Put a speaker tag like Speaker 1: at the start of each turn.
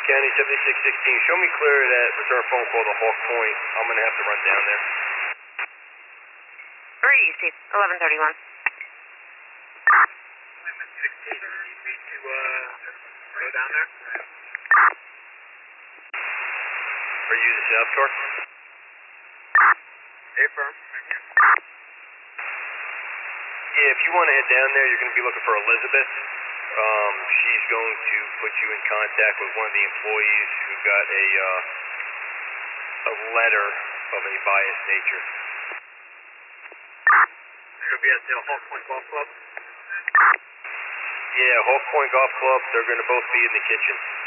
Speaker 1: County 7616, show me clear that return phone call to Hawk Point. I'm going to have to run down there.
Speaker 2: 3 East 1131.
Speaker 3: 16, you need me to go down there?
Speaker 1: Are you the South Shore?
Speaker 3: Affirm.
Speaker 1: Yeah, if you want to head down there, you're going to be looking for Elizabeth. She's going to put you in contact with one of the employees who got a letter of a biased nature.
Speaker 3: She'll be at the Hawk Point Golf Club?
Speaker 1: Yeah, Hawk Point Golf Club, they're going to both be in the kitchen.